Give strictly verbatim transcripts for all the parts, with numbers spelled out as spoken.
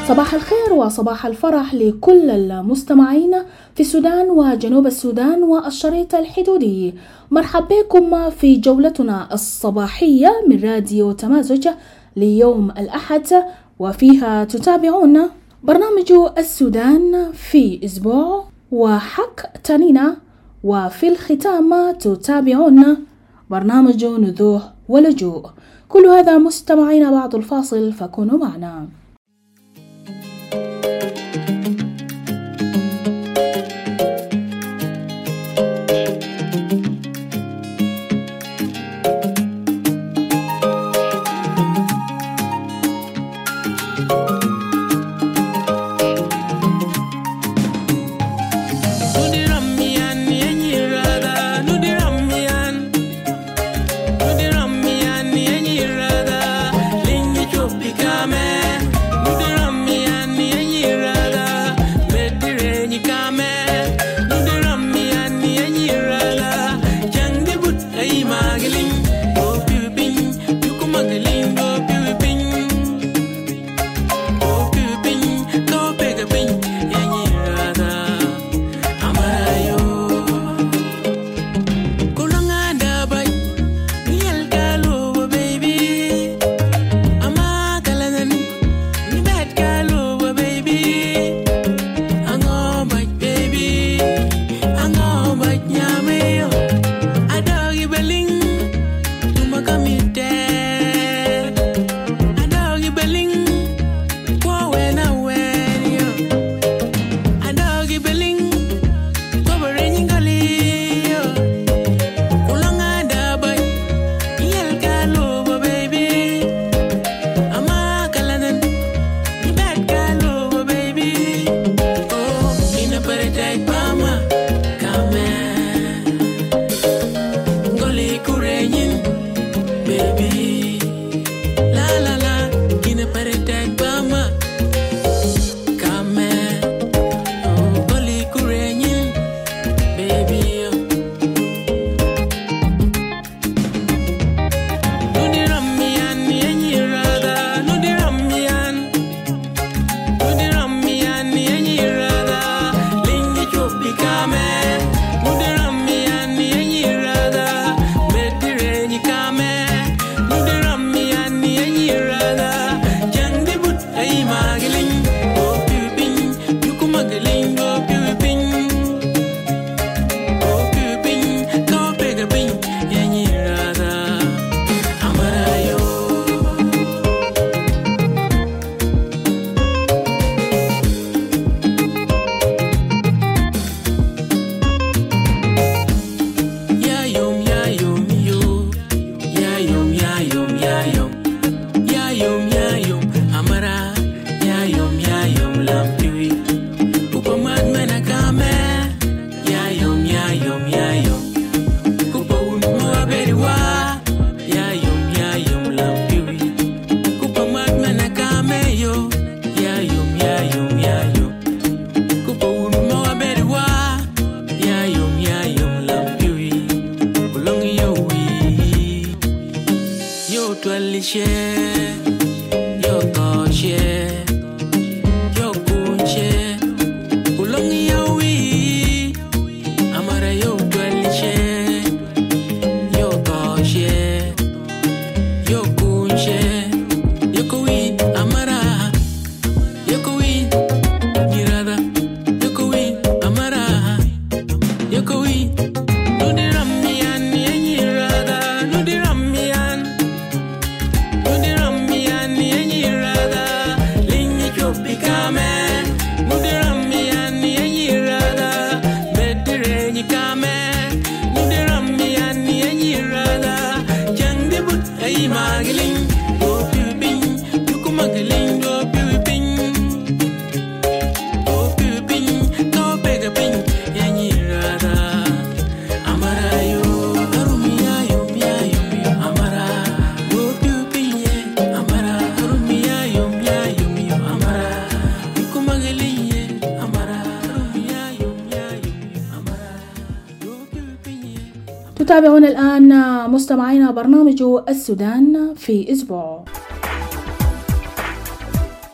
صباح الخير وصباح الفرح لكل المستمعين في السودان وجنوب السودان والشريط الحدودي. مرحبا بكم في جولتنا الصباحية من راديو تمازج ليوم الأحد، وفيها تتابعون برنامج السودان في أسبوع وحق تانينا، وفي الختام تتابعون برنامج نذوح ولجوء. كل هذا مستمعين بعد الفاصل، فكونوا معنا. تتابعون الآن مستمعينا برنامج السودان في أسبوع.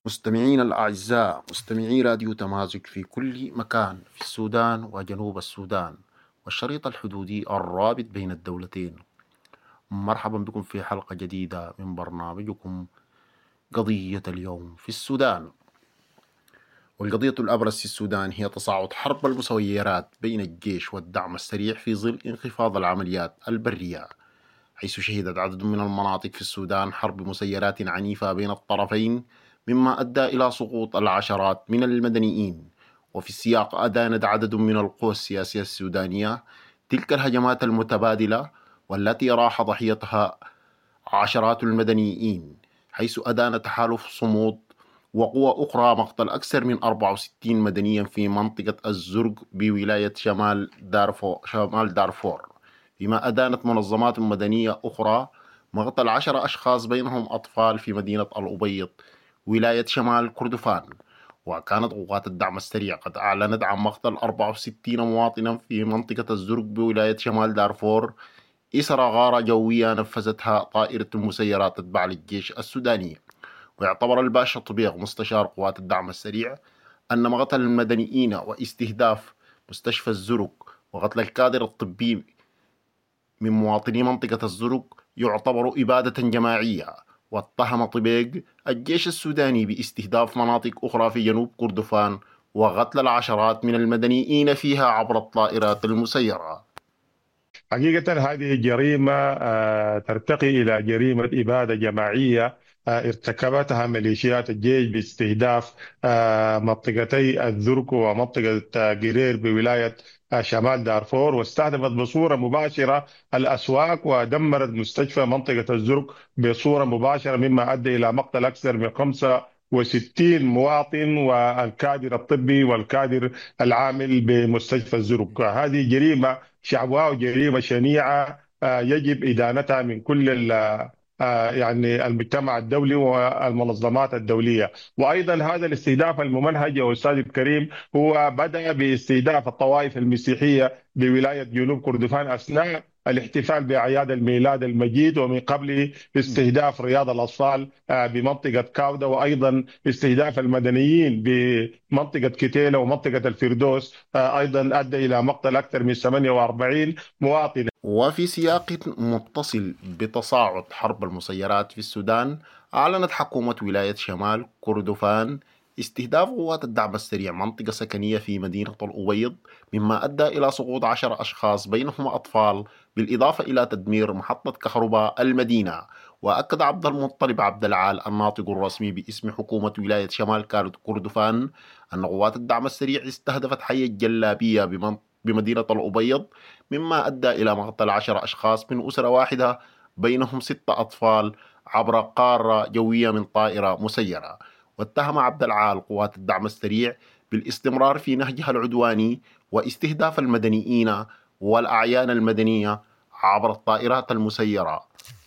مستمعينا الأعزاء، مستمعي راديو تمازج في كل مكان في السودان وجنوب السودان والشريط الحدودي الرابط بين الدولتين، مرحبا بكم في حلقة جديدة من برنامجكم قضية اليوم في السودان. والقضية الأبرز في السودان هي تصاعد حرب المسيرات بين الجيش والدعم السريع في ظل انخفاض العمليات البرية، حيث شهدت عدد من المناطق في السودان حرب مسيرات عنيفة بين الطرفين، مما أدى إلى سقوط العشرات من المدنيين. وفي السياق أدانت عدد من القوى السياسية السودانية تلك الهجمات المتبادلة والتي راح ضحيتها عشرات المدنيين، حيث أدان تحالف صمود وقوى أخرى مقتل أكثر من أربعة وستين مدنيا في منطقة الزرق بولاية شمال دارفور, شمال دارفور فيما أدانت منظمات مدنية أخرى مقتل عشر أشخاص بينهم أطفال في مدينة الأبيض ولاية شمال كردفان. وكانت قوات الدعم السريع قد أعلنت عن مقتل أربعة وستين مواطنا في منطقة الزرق بولاية شمال دارفور إثر غارة جوية نفذتها طائرة المسيرات تتبع للجيش السوداني. ويعتبر الباشا طبيغ مستشار قوات الدعم السريع أن مقتل المدنيين واستهداف مستشفى الزرق وقتل الكادر الطبي من مواطني منطقة الزرق يعتبر إبادة جماعية. واتهم طبيغ الجيش السوداني باستهداف مناطق أخرى في جنوب كردفان وقتل العشرات من المدنيين فيها عبر الطائرات المسيرة. حقيقة هذه جريمة آه، ترتقي إلى جريمة إبادة جماعية آه، ارتكبتها ميليشيات الجيش باستهداف آه، منطقتي الزرق ومنطقة آه، قرير بولاية آه، شمال دارفور، واستهدفت بصورة مباشرة الأسواق ودمرت مستشفى منطقة الزرق بصورة مباشرة، مما أدى إلى مقتل أكثر من خمسة وستين مواطن والكادر الطبي والكادر العامل بمستشفى الزرق. هذه جريمة شعبوية وجريمة شنيعة آه، يجب إدانتها من كل ال- آه، يعني المجتمع الدولي والمنظمات الدولية. وأيضا هذا الاستهداف الممنهج يا أستاذ الكريم هو بدأ باستهداف الطوائف المسيحية بولاية جنوب كردفان أثناء الاحتفال بأعياد الميلاد المجيد، ومن قبل استهداف رياض الأطفال آه، بمنطقة كاودا، وأيضا استهداف المدنيين بمنطقة كتيلة ومنطقة الفردوس آه، أيضا أدى إلى مقتل أكثر من ثمانية وأربعين مواطن. وفي سياق متصل بتصاعد حرب المسيرات في السودان، أعلنت حكومة ولاية شمال كردفان استهداف قوات الدعم السريع منطقة سكنية في مدينة الأبيض، مما أدى إلى سقوط عشر أشخاص بينهم أطفال، بالإضافة إلى تدمير محطة كهرباء المدينة. وأكد عبد المطلب عبد العال الناطق الرسمي باسم حكومة ولاية شمال كردفان أن قوات الدعم السريع استهدفت حي الجلابية بمدينة الأبيض، مما أدى إلى مقتل عشر أشخاص من أسرة واحدة بينهم ستة أطفال عبر قارة جوية من طائرة مسيرة. واتهم عبد العال قوات الدعم السريع بالاستمرار في نهجها العدواني واستهداف المدنيين والأعيان المدنية عبر الطائرات المسيرة.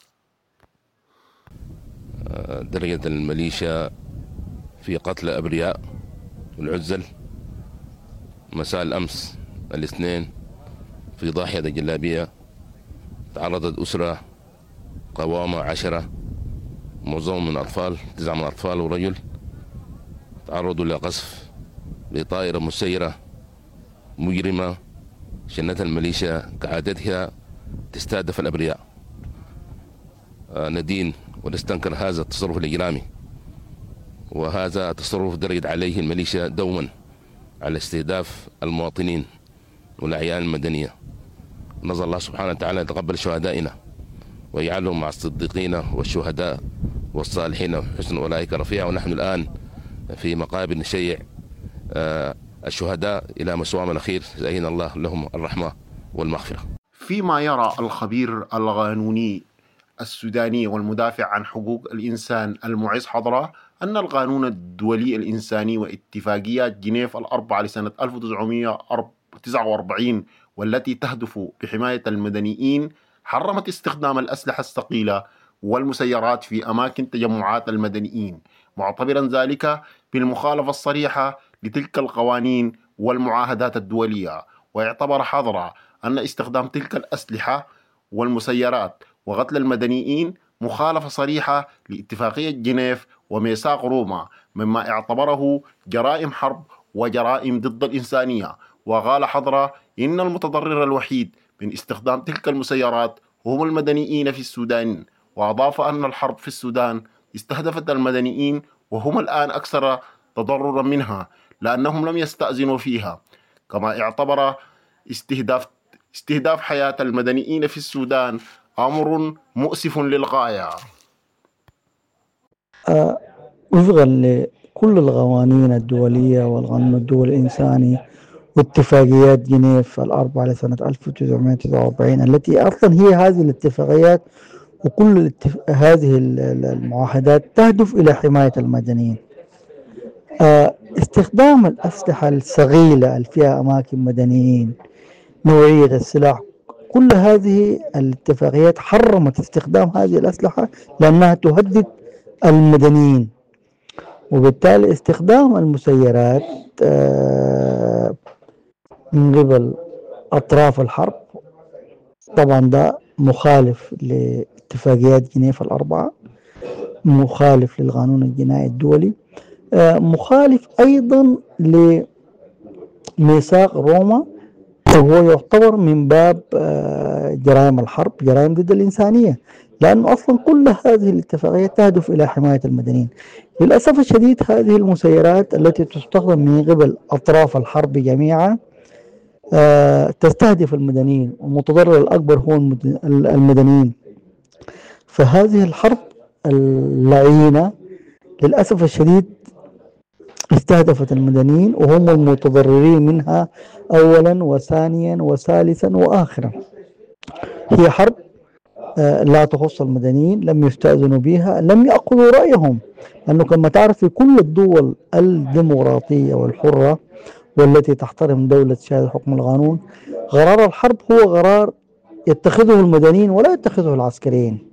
درجة الميليشيا في قتل أبرياء والعزل مساء الأمس الاثنين في ضاحية الجلابية. تعرضت أسرة قوامة عشرة معظمهم من أطفال، تسعة من أطفال ورجل، تعرضوا لقصف بطائرة مسيرة مجرمة شنتها الميليشيا كعادتها تستهدف الأبرياء. آه ندين ونستنكر هذا التصرف الإجرامي، وهذا تصرف درجت عليه الميليشيا دوما على استهداف المواطنين والأعيان المدنية. نسأل الله سبحانه وتعالى يتقبل شهدائنا ويجعلهم مع الصديقين والشهداء والصالحين وحسن أولئك رفيع. ونحن الآن في مقابر نشيع الشهداء إلى مسواهم الأخير، زين الله لهم الرحمة والمغفرة. فيما يرى الخبير القانوني السوداني والمدافع عن حقوق الإنسان المعز حضرة أن القانون الدولي الإنساني واتفاقيات جنيف الأربعة لسنة ألف وتسعمائة وتسعة وأربعين والتي تهدف بحماية المدنيين حرمت استخدام الأسلحة الثقيلة والمسيرات في أماكن تجمعات المدنيين، معتبرا ذلك بالمخالفة الصريحة لتلك القوانين والمعاهدات الدولية. ويعتبر حضرة أن استخدام تلك الأسلحة والمسيرات وقتل المدنيين مخالفة صريحة لاتفاقية جنيف وميثاق روما، مما اعتبره جرائم حرب وجرائم ضد الإنسانية. وقال حضرة إن المتضرر الوحيد من استخدام تلك المسيرات هم المدنيين في السودان. وأضاف أن الحرب في السودان استهدفت المدنيين وهم الآن أكثر تضررا منها لأنهم لم يستأذنوا فيها. كما اعتبر استهداف استهداف حياة المدنيين في السودان أمر مؤسف للغاية. آه، وفقا لكل القوانين الدولية والقانون الدولي الإنساني واتفاقيات جنيف الأربعة لسنة ألف وتسعمائة وتسعة وأربعين التي أصلا هي هذه الاتفاقيات وكل الاتف... هذه المعاهدات تهدف إلى حماية المدنيين. آه، استخدام الأسلحة الصغيرة اللي فيها أماكن مدنيين، نوعية السلاح، كل هذه الاتفاقيات حرمت استخدام هذه الأسلحة لأنها تهدد المدنيين. وبالتالي استخدام المسيرات آه من قبل أطراف الحرب طبعا ده مخالف لاتفاقيات جنيف الأربعة، مخالف للقانون الجنائي الدولي، آه مخالف أيضا لميثاق روما، وهو يعتبر من باب آه جرائم الحرب، جرائم ضد الإنسانية، لأنه أصلا كل هذه الاتفاقيات تهدف إلى حماية المدنيين. للأسف الشديد هذه المسيرات التي تستخدم من قبل أطراف الحرب جميعا آه تستهدف المدنيين، والمتضرر الأكبر هو المدنيين. فهذه الحرب اللعينة للأسف الشديد استهدفت المدنيين وهم المتضررين منها أولا وثانيا وثالثا وآخرا. هي حرب آه لا تخص المدنيين، لم يستأذنوا بها، لم يأخذوا رأيهم، لأنه كما تعرف في كل الدول الديمقراطية والحرة والتي تحترم دولة شهادة حكم القانون، قرار الحرب هو قرار يتخذه المدنيين ولا يتخذه العسكريين.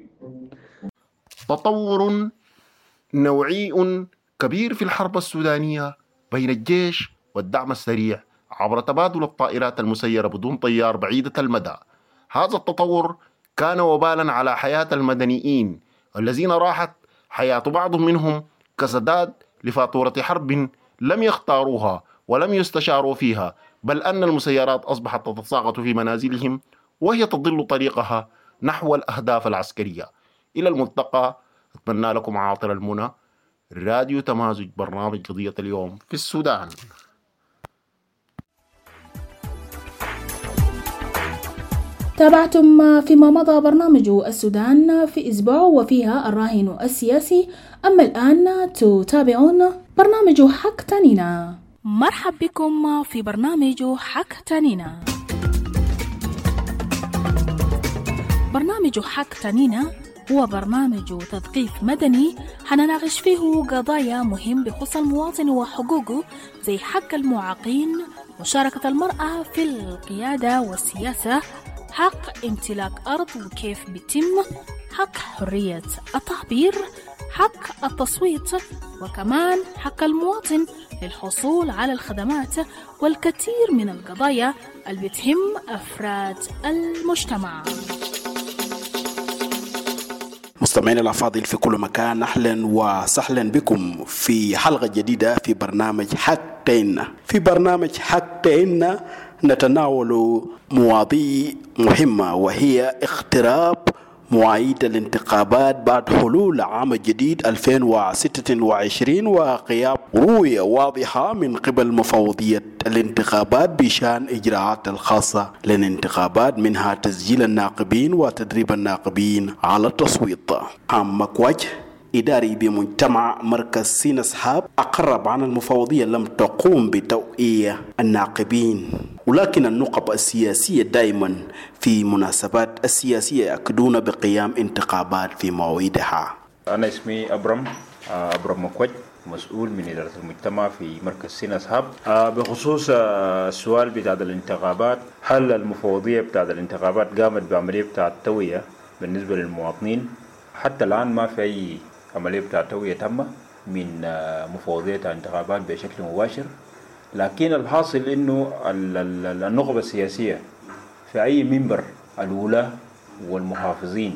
تطور نوعي كبير في الحرب السودانية بين الجيش والدعم السريع عبر تبادل الطائرات المسيرة بدون طيار بعيدة المدى. هذا التطور كان وبالا على حياة المدنيين الذين راحت حياة بعض منهم كسداد لفاتورة حرب لم يختاروها ولم يستشاروا فيها، بل أن المسيرات أصبحت تتساقط في منازلهم وهي تضل طريقها نحو الأهداف العسكرية. إلى الملتقى، أتمنى لكم عاطر المنى. راديو تمازج، برنامج قضية اليوم في السودان. تابعتم فيما مضى برنامج السودان في أسبوع وفيها الراهن السياسي. أما الآن تتابعون برنامج حق تانينا. مرحب بكم في برنامج حق تانينا. برنامج حق تانينا هو برنامج تثقيف مدني حنناقش فيه قضايا مهم بخصوص المواطن وحقوقه، زي حق المعاقين، مشاركة المرأة في القيادة والسياسة، حق امتلاك أرض وكيف بيتم، حق حرية التعبير، حق التصويت، وكمان حق المواطن للحصول على الخدمات، والكثير من القضايا اللي بتهم أفراد المجتمع. مستمعينا الأفاضل في كل مكان، أهلا وسهلا بكم في حلقة جديدة في برنامج حقنا. في برنامج حقنا نتناول مواضيع مهمة، وهي اقتراب مواعيد الانتخابات بعد حلول عام جديد ألفين وستة وعشرين وغياب رؤية واضحة من قبل مفوضية الانتخابات بشان إجراءات الخاصة للانتخابات، منها تسجيل الناخبين وتدريب الناخبين على التصويت. عام مكواج إداري بمجتمع مركز سين أصحاب أقرب عن المفوضية لم تقوم بتوقيع الناخبين، ولكن النقب السياسية دائما في مناسبات السياسية يأكدون بقيام انتخابات في مواعيدها. أنا اسمي أبرم أبرم مكوج، مسؤول من إدارة المجتمع في مركز سين أصحاب. بخصوص السؤال بتاع الانتخابات، هل المفوضية بتاع الانتخابات قامت بعملية بتاع التوعية بالنسبة للمواطنين؟ حتى الآن ما في أي عملية بتاع التوعية تامة من مفوضية الانتخابات بشكل مباشر، لكن الحاصل إنه النخبة السياسية في أي منبر، الولاة والمحافظين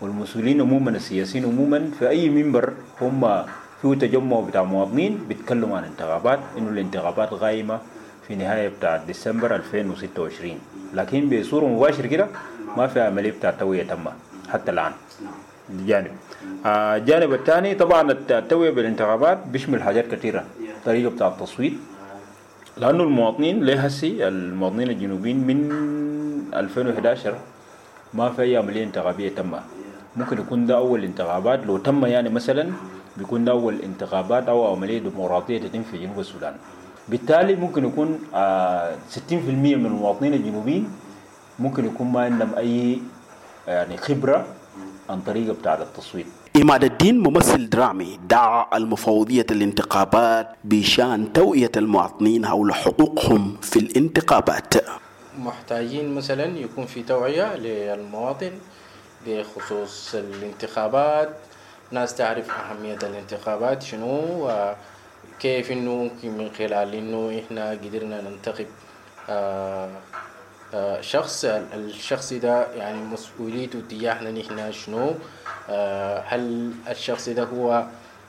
والمسؤولين عموما السياسيين عموما في أي منبر هم فيه تجمع بتاع مواطنين بيتكلموا عن انتخابات، إنه الانتخابات غايمة في نهاية بتاع ديسمبر ألفين وستة وعشرين، لكن بصورة مباشرة كده ما في عملية بتاع توعية تامة حتى الآن. جانب آه الجانب الثاني طبعا التوعية بالانتخابات بيشمل حاجات كثيرة، طريقة بتاع التصويت، لأنه المواطنين ليه هسي المواطنين الجنوبيين من ألفين وإحدى عشر ما في أي عملية انتخابية تامة. ممكن يكون ده أول انتخابات لو تم، يعني مثلا بيكون ده أول انتخابات أو عملية ديمقراطية تتم في جنوب السودان. بالتالي ممكن يكون آه ستين بالمئة من المواطنين الجنوبيين ممكن يكون ما عندهم أي يعني خبرة عن طريقة بتاع التصويت. إماد الدين ممثل درامي دعا المفوضية الانتخابات بشأن توعية المواطنين حول حقوقهم في الانتخابات. محتاجين مثلا يكون في توعية للمواطن بخصوص الانتخابات، ناس تعرف أهمية الانتخابات شنو، وكيف إنه ممكن من خلال إنه إحنا قدرنا ننتخب آآ آآ شخص، الشخص ده يعني مسؤوليته تجاهنا نحن شنو، هل الشخص ده هو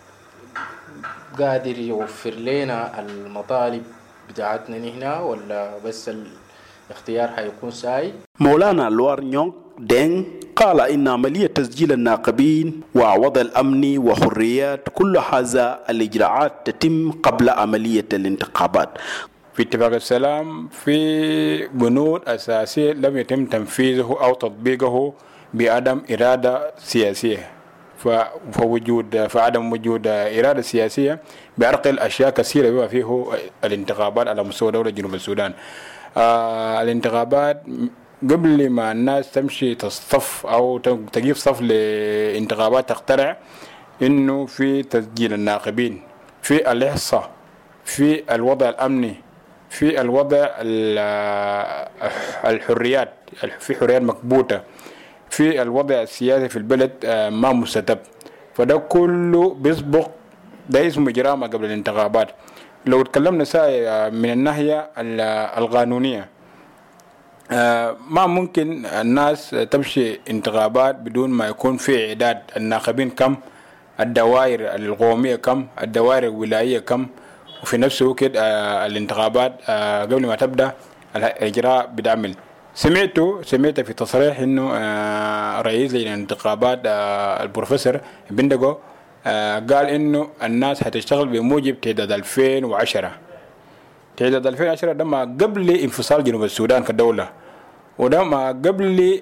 قادر يوفر لنا المطالب بتاعتنا نحن ولا بس الاختيار حيكون ساي. مولانا لوار نيونغ دين قال إن عملية تسجيل الناخبين ووضع الأمن وحريات كل هذا الإجراءات تتم قبل عملية الانتخابات. في اتفاق السلام في بنود أساسية لم يتم تنفيذه أو تطبيقه بعدم إرادة سياسية، فوجود فعدم وجود إرادة سياسية بيعرقل أشياء كثيرة بما فيه الانتخابات على مستوى دولة جنوب السودان. آه الانتخابات قبل ما الناس تمشي تصطف أو تجيب صف لانتخابات تخترع إنه في تسجيل الناخبين، في الإحصاء، في الوضع الأمني، في الوضع الحريات، في حريات مكبوتة، في الوضع السياسي في البلد ما مستتب، فده كله بيسبق، ده اسمه إجرام قبل الانتخابات. لو تكلمنا ساي من الناحية القانونية، ما ممكن الناس تمشي انتخابات بدون ما يكون في إعداد الناخبين كم، الدوائر القومية كم، الدوائر الولاية كم، وفي نفس الوقت الانتخابات قبل ما تبدأ الإجراء بدعمل. سمعت سمعت في تصريح إنه رئيس الانتخابات البروفيسور بندقو قال إنه الناس هتشتغل بموجب تعداد ألفين وعشرة. تعداد ألفين وعشرة ده ما قبل انفصال جنوب السودان كدولة، وده ما قبل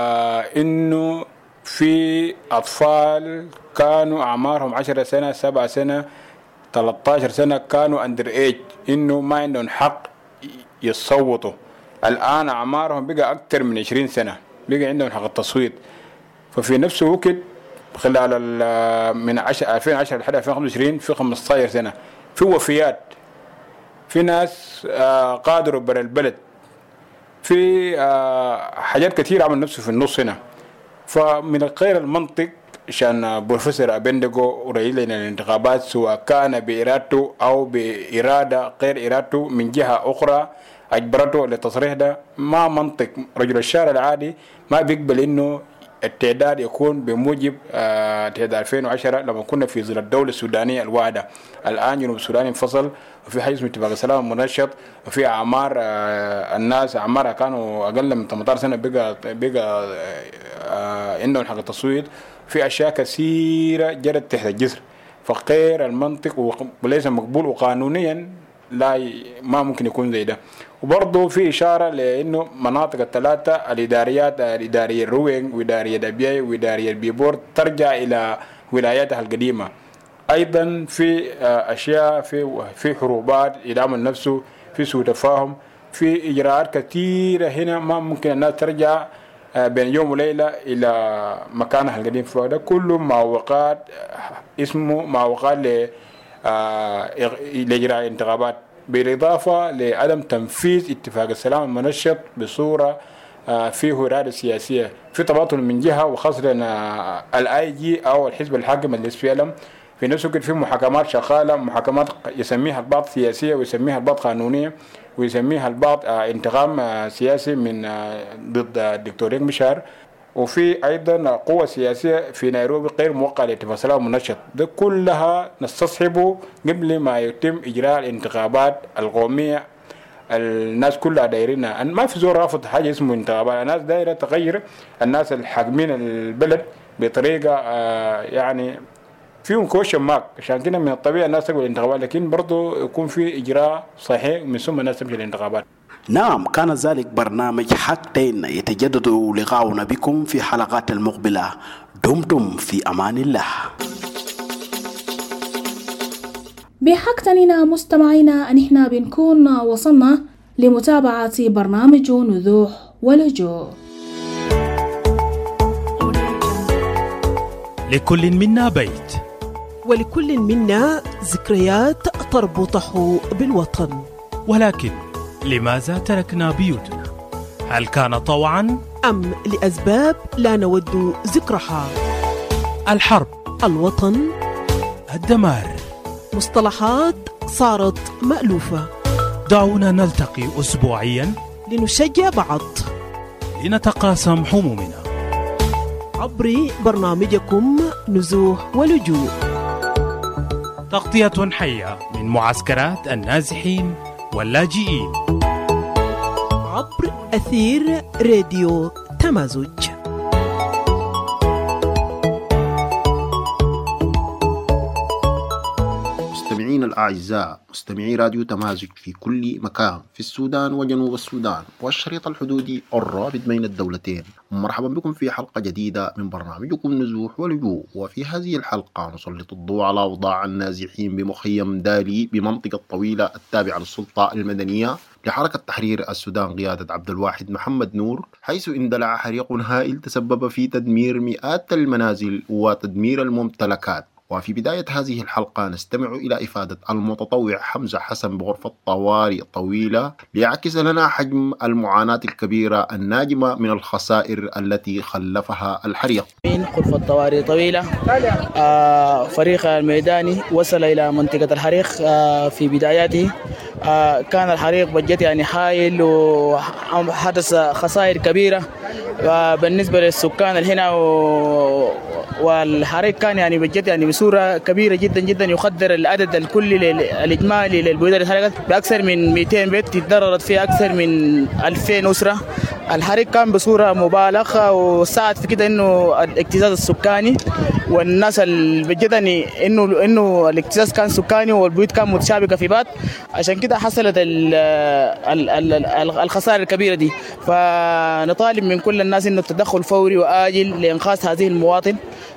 إنه في أطفال كانوا أعمارهم عشرة سنة، سبعة سنة، ثلاثة عشر سنة كانوا أندر إيج، إنه ما عندهم حق يصوتوا. الآن أعمارهم بقى أكثر من عشرين سنة، بقى عندهم حق التصويت. ففي نفس الوقت خلال من ألفين وعشرة لحد ألفين وخمسة وعشرين في خمسة عشر سنة في وفيات، في ناس قادروا برا البلد، في حاجات كثيرة عمل نفسه في النص هنا. فمن غير المنطق عشان بروفيسور أبندقو رئيس الانتخابات سواء كان بإرادته أو بإرادة غير إرادته من جهة أخرى أجبرته للتصريح ده، ما منطق. رجل الشارع العادي ما بيقبل إنه التعداد يكون بموجب آه تعداد ألفين وعشرة لما كنا في ظل الدولة السودانية الواحدة. الآن جنوب السودان انفصل، وفي حيث اتفاق السلام منشط، وفي أعمار آه الناس أعمارها كانوا أقل من ثمانية عشر سنة بقى بقى آه عندهم حق التصويت. في أشياء كثيرة جرت تحت الجسر، فغير المنطق وليس مقبول، وقانونيا لا ما ممكن يكون زي ده. وبرضه في إشارة لأنه مناطق الثلاثة الإداريات، الإدارية الروينغ وإدارية دبياي وإدارية البيبور ترجع إلى ولاياتها القديمة. أيضا في أشياء في في حروبات إدامة نفسه، في سوء تفاهم، في إجراءات كثيرة هنا ما ممكن الناس ترجع بين يوم وليلة إلى مكانها القديم. فده كله معوقات اسمه معوقات لإجراء الانتخابات، بالإضافة لعدم تنفيذ اتفاق السلام المنشط بصورة فيه إرادة سياسية، في تباطل من جهة وخاصة الآي جي أو الحزب الحاكم اللي في العالم. في نفس الوقت في محاكمات شغالة، محاكمات يسميها البعض سياسية ويسميها البعض قانونية ويسميها البعض انتقام سياسي من ضد الدكتور ريك مشار. وفي ايضا قوه سياسيه في نيروبي غير موقعه لاتفاق سلام منشط. ده كلها نستصحبه قبل ما يتم اجراء الانتخابات القوميه. الناس كلها دايرينها، ما في زور رافض حاجه اسمه انتخابات، الناس دايره تغير الناس الحاكمين البلد بطريقه آه يعني فيهم كوشن مارك. عشان كده من الطبيعي الناس تقبل الانتخابات، لكن برضه يكون في اجراء صحيح من ثم الناس تمشي الانتخابات. نعم، كان ذلك برنامج حقتين، يتجدد لقاؤنا بكم في حلقات المقبلة. دمتم في أمان الله. بحقتننا مستمعينا أن احنا بنكون وصلنا لمتابعة برنامج نزوح ولجوء. لكل منا بيت، ولكل منا ذكريات تربطه بالوطن، ولكن لماذا تركنا بيوتنا؟ هل كان طوعا أم لأسباب لا نود ذكرها؟ الحرب، الوطن، الدمار، مصطلحات صارت مألوفة. دعونا نلتقي أسبوعيا لنشجع بعض، لنتقاسم همومنا عبر برنامجكم نزوح ولجوء، تغطية حية من معسكرات النازحين واللاجئين عبر أثير راديو تمازج. مستمعين الأعزاء، مستمعي راديو تمازج في كل مكان في السودان وجنوب السودان والشريط الحدودي الرابط بين الدولتين، مرحبا بكم في حلقة جديدة من برنامجكم نزوح ولجوء. وفي هذه الحلقة نسلط الضوء على أوضاع النازحين بمخيم دالي بمنطقة طويلة التابعة للسلطة المدنية لحركة تحرير السودان قيادة عبد الواحد محمد نور، حيث اندلع حريق هائل تسبب في تدمير مئات المنازل وتدمير الممتلكات. وفي بداية هذه الحلقة نستمع إلى إفادة المتطوع حمزة حسن بغرفة طوارئ طويلة ليعكس لنا حجم المعاناة الكبيرة الناجمة من الخسائر التي خلفها الحريق. من غرفة طوارئ طويلة، آه فريق الميداني وصل إلى منطقة الحريق آه في بداياته. آه كان الحريق بجد يعني حائل وحدث خسائر كبيرة آه بالنسبة للسكان هنا، والحريق كان يعني بجد يعني بصورة كبيرة جدا جدا، يقدر العدد الكلي الإجمالي للبيوت اللي اتحرقت بأكثر من مئتين بيت، تضررت فيها أكثر من ألفين أسرة. الحريق كان بصورة مبالغة وساعد في كده إنه الاكتظاظ السكاني، والناس بجد يعني إنه إنه الاكتظاظ كان سكاني والبيوت كان متشابكة في بعض، عشان كده حصلت الخسائر الكبيرة دي. فنطالب من كل الناس إنه التدخل فوري وآجل لإنقاذ هذه المواطن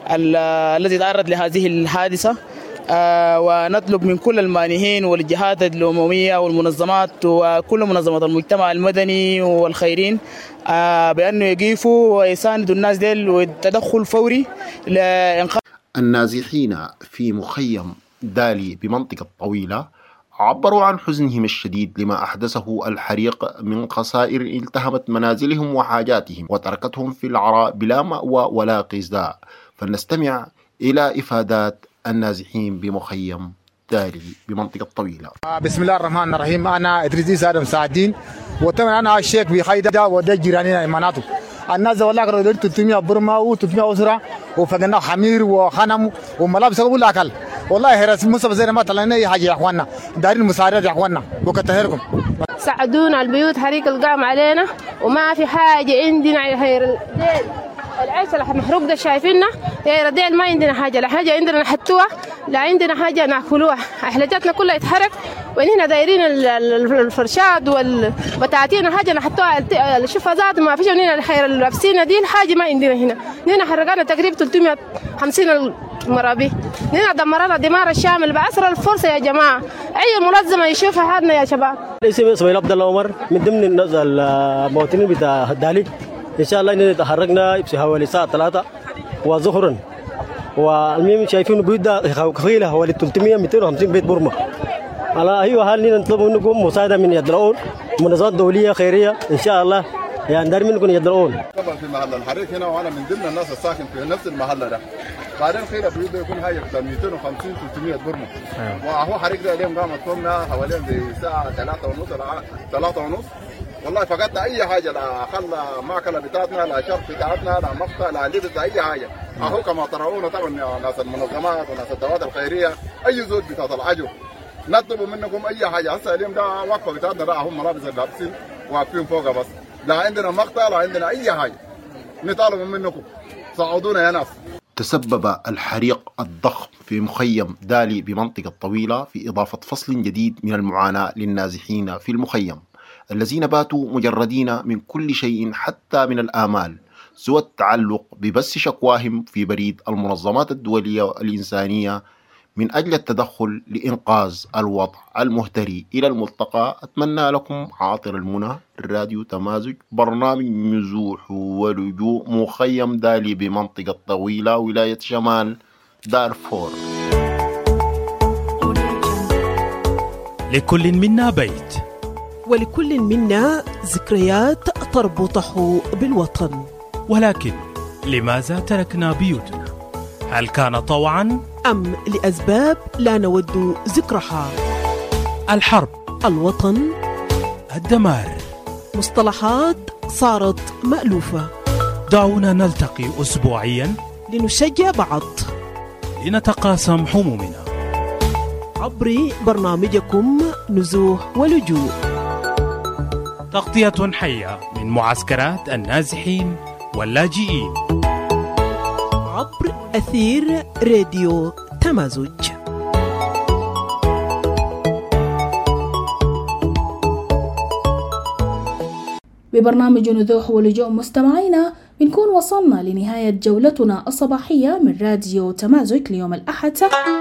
الذي تعرض لهذه الحادثة. آه ونطلب من كل المانحين والجهات العمومية والمنظمات وكل منظمات المجتمع المدني والخيرين آه بأنه يقيفوا ويساندوا الناس ديل والتدخل فوري لإنقاذ النازحين في مخيم دالي بمنطقة طويلة. عبروا عن حزنهم الشديد لما أحدثه الحريق من خسائر التهمت منازلهم وحاجاتهم وتركتهم في العراء بلا مأوى ولا غذاء. فلنستمع إلى إفادات النازحين بمخيم دالي بمنطقة طويلة. بسم الله الرحمن الرحيم. أنا إدريس آدم سعدين، وطبعا أنا الشيخ بخيدة وده جيراننا مناطق الناس والله قالوا ثلاثمئة برما و300 أسرة وفقنا حمير وخنم وملابس ولا أكل. والله هرس مصطفى زي ما طلعنا أي حاجة يا أخوانا، دارين مساعدات يا أخوانا وكتهركم. ساعدونا البيوت حريق القام علينا وما في حاجة عندنا خير الديل العيش المحروق ده شايفيننا يا رديل، ما عندنا حاجة، لا حاجة عندنا نحطوها لا عندنا حاجة ناكلوها، حاجاتنا كلها يتحرق وهنا دايرين الفرشاد والبطاطين حاجة نحطوها الشفا ذات ما فيش هنا الخير اللابسين دي الحاجة ما عندنا هنا. هنا حرقنا تقريبا ثلاثمئة وخمسين مرابي، هنا دمرنا دمار الشامل بعصر الفرصة يا جماعة، أي منظمة يشوفها هذنا يا شباب. اسمي اسماعيل عبد الله عمر من ضمن الناس المواطنين بتاع دالي. ان شاء الله اننا تحركنا في حوالي الساعه ثلاثة وظهرا، والمهم شايفين بيوت كفيله حوالي ثلاثمئة مئتين وخمسين بيت برمه. على اي حال نطلب منكم مساعده من يد العون، منظمات دوليه خيريه ان شاء الله يعني دار منكم يد العون. طبعا في محل الحريق هنا وانا من ضمن الناس الساكن في نفس المحل ده. بعدين خير بيوت يكون هاي مئتين وخمسين ثلاثمئة برمه. وهو حريق ده اليوم قامت قمنا حوالي الساعه ثلاثة ونص ثلاثة ونص والله فقدنا اي حاجه، لا خلى ماكله بتاعتنا، لا شرب بتاعتنا، لا مقطع، لا لبس، اي حاجه. اهو كما ترون طبعا ناس المنظمات وناس الدوائر الخيريه اي زود بتاعت العجب نطلب منكم اي حاجه. هسه اليوم ده وقفه بتاعتنا ده هم ملابس اللابسين واقفين فوقها، بس لا عندنا مقطع لا عندنا اي حاجه. نطالب منكم صعدونا يا ناس. تسبب الحريق الضخم في مخيم دالي بمنطقة طويلة في إضافة فصل جديد من المعاناة للنازحين في المخيم الذين باتوا مجردين من كل شيء حتى من الآمال سوى التعلق ببث شكواهم في بريد المنظمات الدولية والإنسانية من أجل التدخل لإنقاذ الوضع المهتري. إلى الملتقى، أتمنى لكم عاطر المنى، راديو تمازج، برنامج نزوح ولجوء، مخيم دالي بمنطقة طويلة، ولاية شمال دارفور. لكل منا بيت، ولكل منا ذكريات تربطه بالوطن، ولكن لماذا تركنا بيوتنا؟ هل كان طوعا أم لأسباب لا نود ذكرها؟ الحرب، الوطن، الدمار، مصطلحات صارت مألوفة. دعونا نلتقي أسبوعيا لنشجع بعض، لنتقاسم همومنا عبر برنامجكم نزوح ولجوء، تغطية حية من معسكرات النازحين واللاجئين عبر أثير راديو تمازج. ببرنامج نزوح ولجوء مستمعينا بنكون وصلنا لنهاية جولتنا الصباحية من راديو تمازج ليوم الأحد.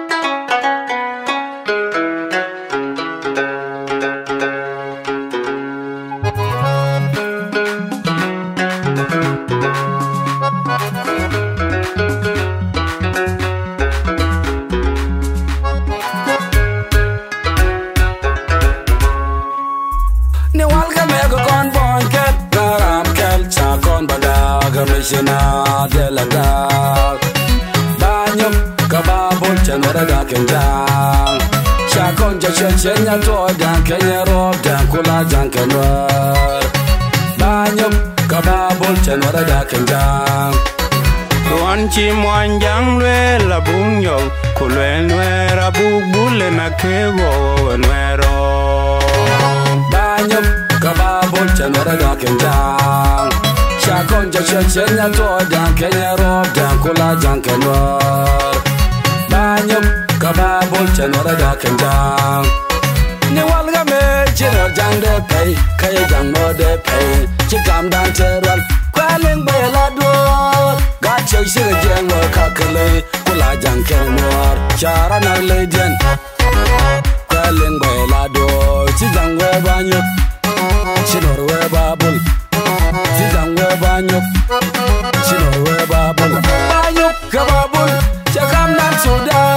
Commissioner Delagat Banyok kababul chanwara da kenjang Shakon jashen chenya to dan kenya rob dan kula dan kenwar Banyok kababul chanwara da kenjang Tuanchi mwanjang lwe la bunyo kulwe nwera bugbule na kewo nwero Banyok kababul chanwara da kenjang Shakon jashen chenya to dan kenya rob dan kula dan kenwar Banyok kababul chanwara da kenjang Ni walga me chino jang de pay kaya jang mo de pay Chikam dan terwal kwaling bayala do Gache shiga jeng mo kakale kula jang kenwar Shara na legend kwaling bayala do Chijang we banyok Chinor we babul Chijang we banyok Chinor we babul Banyok kababul Chakam dan sudan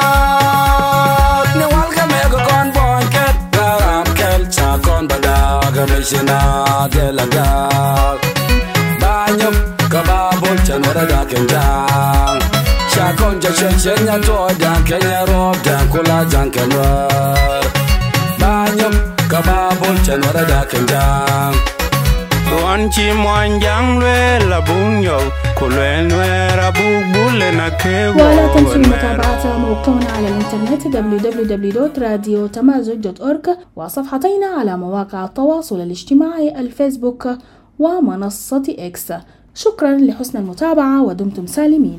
Commissioner Delagat Banyok kababul chanwara da kenjang Shakon jashen chenya to dan kenya rob dan kula dan kenwar Banyok kababul chanwara da kenjang Tuanchi mwanjang lwe la bunyo kulwe nwera bugbule na kewo ولا تنسوا متابعة موقعنا على الإنترنت دبليو دبليو دبليو دوت راديو تمازج دوت أورج وصفحتينا على مواقع التواصل الاجتماعي الفيسبوك ومنصة إكس. شكرا لحسن المتابعة ودمتم سالمين.